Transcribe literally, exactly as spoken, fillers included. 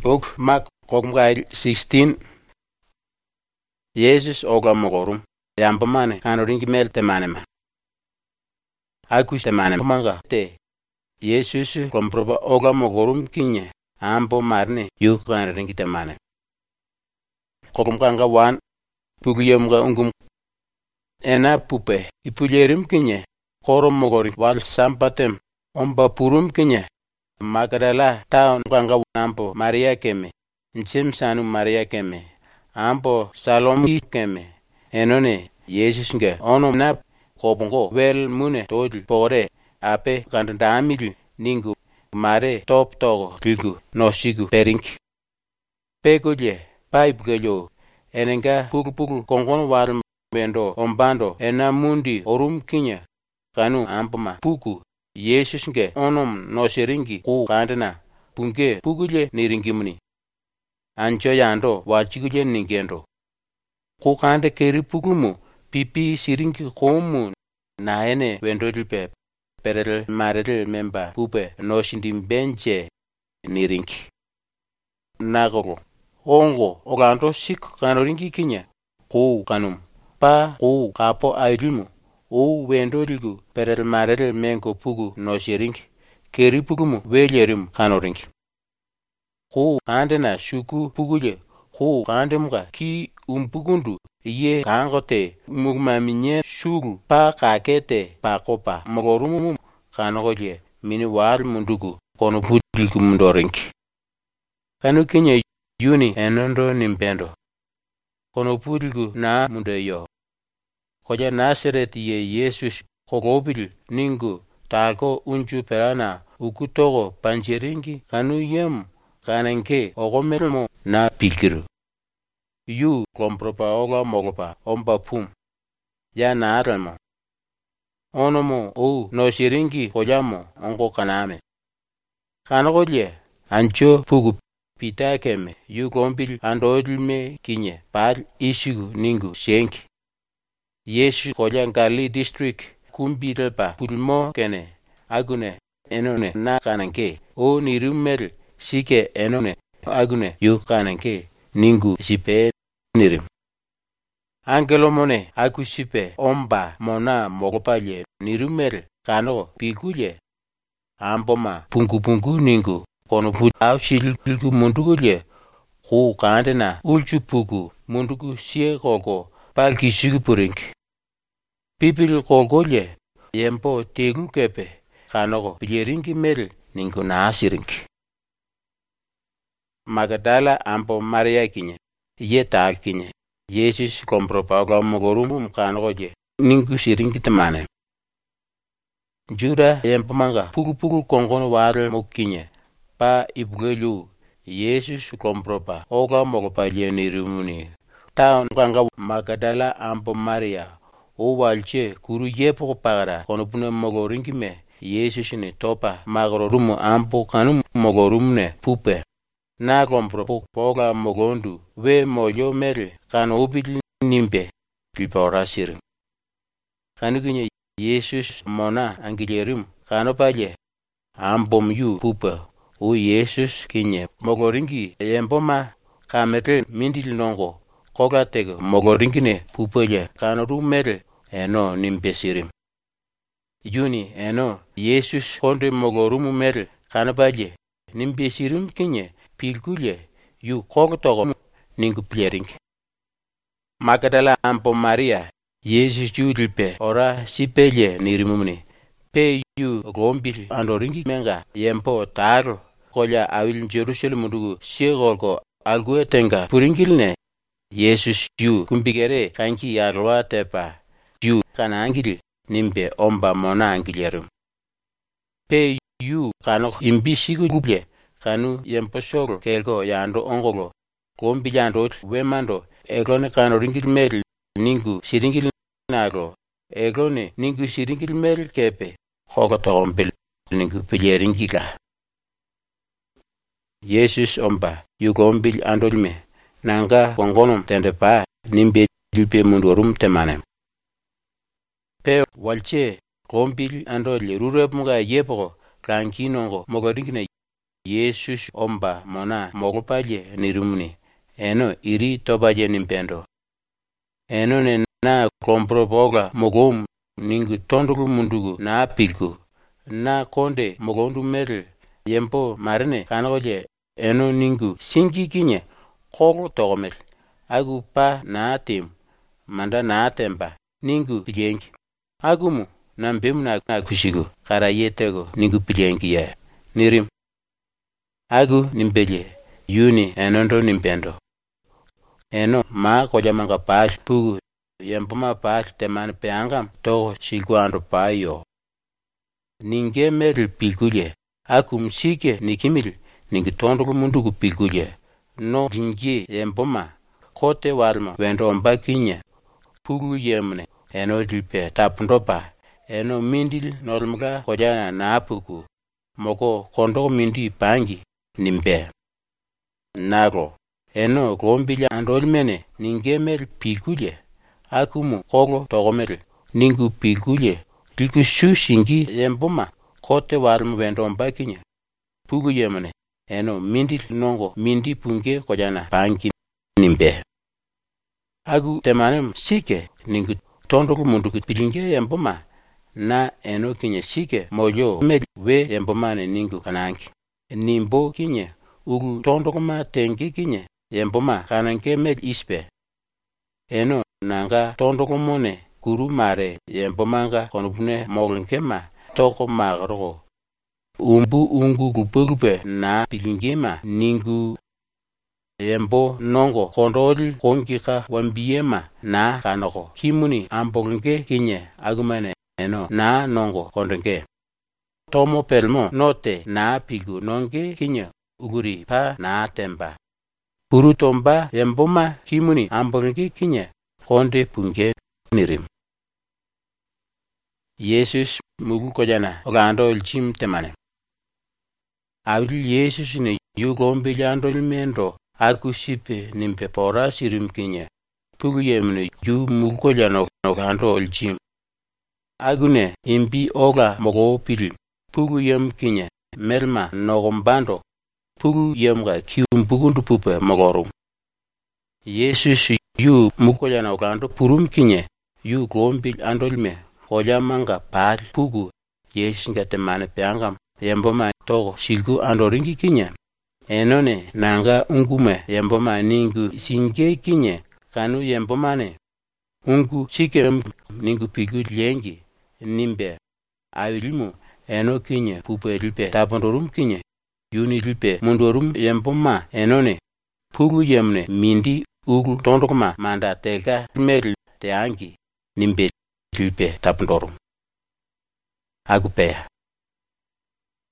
Book Mark Komgai sixteen. Jesus oga mogorum. Yambamane kanoringi mel temanema. Akus temane manga te. Jesus komproba oga mogorum kinye. Ambo marne yu kanoringi temane. Kokumkanga wan. Pugiyemga ungum. Ena pupe. Ipulerim kinye. Korom mogori wal sampatem. Omba purum kinye. Magdala town kanga ampo Maria keme. Nchem sanu Maria keme. Ampo Salom keme. Enone Jesus nge ono na kobongo wel mune todl pore ape kanda amil ningu mare top togo tilgu no sigu perink. Pegolye pipe gelyo enenga pugul pugul kongon war bendo ombando ena mundi orum kinya kanu ampama puku Jesus nge onom no seringi ku kandena punge pugulye niringimuni. Ancho yando wachigulye ningendo. Ku kande keri pugulmu pipi siringi komu na ene wendolpe perel marel memba pupe no shindim benche niringi. Nagoro ongo oganto sik kanoringi kinya ku kanum pa ku kapo aidilmu o wendoligu perel marel mengo pugu no seringi keri pugulmu welerim kanoringi. Ku kandena shuku pugulye ku kandemga ki umpugundu ye kangote mugmaminye shugu pa kakete pa kopa mogorumu kanogolye mini wal mundugu kono pudilgu mundorinki. Kanu kinye yuni enondo nimpendo kono pudilgu na mundeyo. Koja Nazaret ye Jesus kogobil ningu tako unju perana ukutogo panjeringi kanu yem kanenke ogomelmo na pikiru. Yu kompropa oga mogopa omba pum. Ya naaramo. Onomo ou no shiringi kojamo ongo kaname. Kanogolye ancho pugu pita keme yu gombil andodilme kinye pal ishigu ningu shenki. Yesu koja Ngali district kumbilpa pulmo kene agune enone na kananke o nirumel sike enone agune yu kananke ningu sipe nirim. Angelo mone akusipe omba mona mogopalye nirumel kano pigulye amboma pungu pungu ningu kono put avshilgu mundugulye ku kandena ulchu pugu mundugu sie gogo palkishigu purink. Pipil kogolye yempo tegu kepe kanogo pilyeringi mel ningu naasirink. Magdala ampo Maria kinye ye tal kinye Jesus kompropa oga mogorum kanogoje ningu siringi temane. Juda yempo manga pugu pugu kongono wale mokinye pa ibugelu Jesus kompropa oga mogopalye nirumuni. Town kanga Magdala ampo Maria o walche kuru yepo pagara kono pune mogoringi me Jesus ni topa magorumu ampo kanu mogorum ne pupe. Na kompropo poga mogondu we moyo mel kan ubil nimpe pilpora sirim. Kanu kinye Jesus mona angilerim kano palye ambom yu pupa o Jesus kinye mogoringi yemboma kametel mindil nongo koga tego mogoringi ne pupelye kano rumel eno nimpe sirim. Yuni eno Jesus konde mogorumu mel kano palye nimpe sirim kinye pilgulye yu kogotogo ningu plering. Magdala ampo Maria Jesus judilpe ora sipelye nirimumni. Pe yu gombil andoringi menga yempo taro kolya awil Jerusalem mundugu siegolgo alguetenga puringilne. Jesus yu kumbigere kanki yarwa tepa yu kanangil nimpe omba mona angilerum. Pe yu kanok imbisigu guble kanu yemposoro kelgo yando ongogo kombi yando wemando egone kano ringil mel ningu siringil nago egone ningu siringil mel kepe kogo togompel ningu pilyeringila. Jesus omba yugombil andolme nanga kongonom tende pa nimbe dilpe mundorum temane. Pe walche kombil andol rurep mga yepo kankinongo mogoringine Jesus omba mona mogopaje nirumni eno iri tobaje nimpendo eno ne na kompro boga mogom ningu tondulu mundugu na piku na konde mogondu mere yempo marne kanoje eno ningu singi kinye koro togomel agu pa na tim manda na temba ningu pijengi agumu na mbemu na kushigu kara yetego ningu pijengi ya nirim agu nimbeje yuni enondo nimpendo eno ma koja manga pa pugu yempo ma pa teman peangam to chiguando pa yo ninge meril pilguje akum sike nikimil ningi tondulu mundugu pilguje no lingi yemboma kote walma wendo mbakinya pugu yemne eno dilpe tapundopa eno mindil normga kojana napuku moko kondo mindi pangi nimbe nago eno gombilya andolmene ningemel pilguje akumu kogo togomel ningu pilguje tilku shushingi yemboma kote walma wendo mbakinya pugu yemne eno mindi nongo mindi punge kojana pangi nimbe agu temanem sike ningu tondoko munduku pilinge yemboma na eno kinye sike mojo med we yemboma ne ningu kananki nimbo kinye ugu tondoko ma tengi kinye yemboma kananke med ispe eno nanga tondoko mone kuru mare yemboma konubune mogenke ma toko magro umbu ungu gupurupe na pilingema ningu yembo nongo kondol kongika wambiema na kanoko kimuni ambogenke kinye agumane eno na nongo kondenge tomo pelmo note na pigu nonge kinye uguri pa na temba puru tomba yemboma kimuni ambogenke kinye konde punge nirim Jesus mugu kojana ogando ilchim temane awil Jesus ne yugombe jandol mendo akusipe nimpe pora sirim kinye pugu yemne yu mugu kojana ogando ilchim agune imbi oga mogo pil pugu yem kinye melma nogombando pugu yemga kiumbugundu pupe mogorum Jesus yu mugu kojana ogando purum kinye yu gombil andolme koja manga pal pugu Jesus ngate mane peangam yemboma togo silgu andoringi kinye enone nanga ungume yemboma ningu singe kinye kanu yemboma ne ungu sike ningu pigu lengi nimbe awilimu eno kinye pupe lipe tapondorum kinye yuni lipe mundorum yemboma enone pugu yemne mindi ugu tondokma manda tega meri teangi nimbe lipe tapondorum agupeya